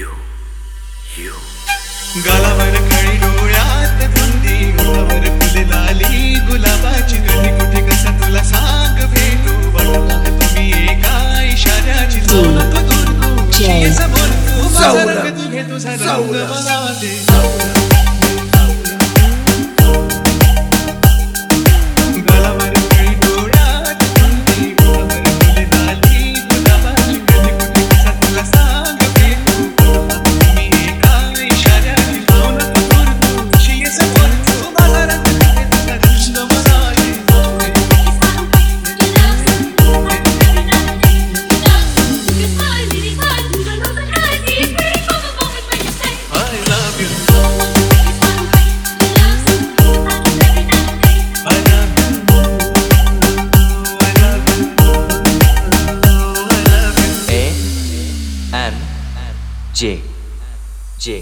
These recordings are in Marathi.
गालावर खळी डोळ्यात धुंदी मुलावर फुले लाली गुलाबाची गली कुठे कसा तुला सांग भेटू वाटला तुम्ही एका इशाऱ्याची जाऊ नको दूर तू समोर तू माझा रंग तू घे तुझा रंग मला दे J.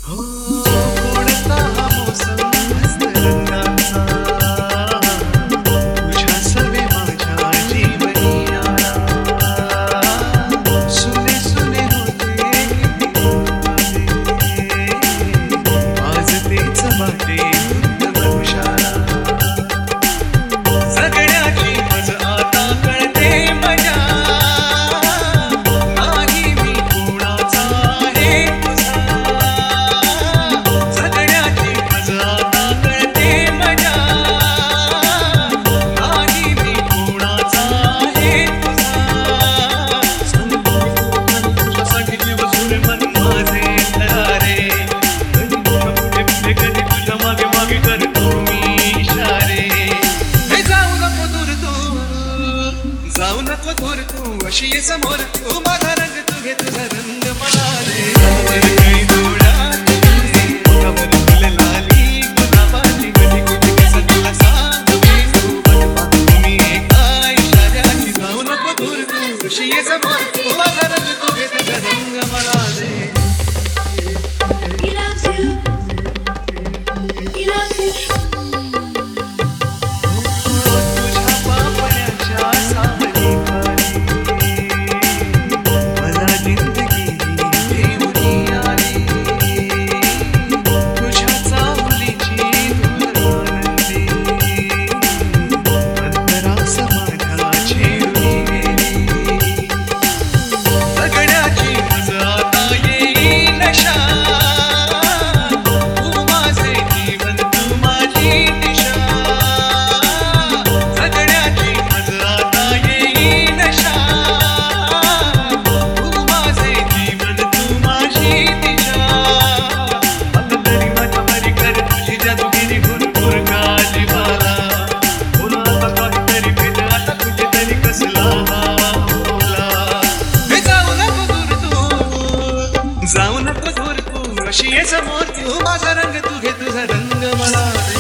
जाऊ नको दूर तू अशी ये समोर तू माझा रंग तू घे तुझा रंग मला दे डोळ्यात मुलावर फुले लाली गुलाबाची गली कुठे कसं तुला सांग भेटू वाटला तुम्ही एका इशाऱ्याची जाऊ नको दूर तू अशी ये समोर तू माझा रंग तू घे तुझा रंग मला दे जाऊ नको दूर तू अशी ये समोर तू माझा रंग तू घे तुझा रंग मला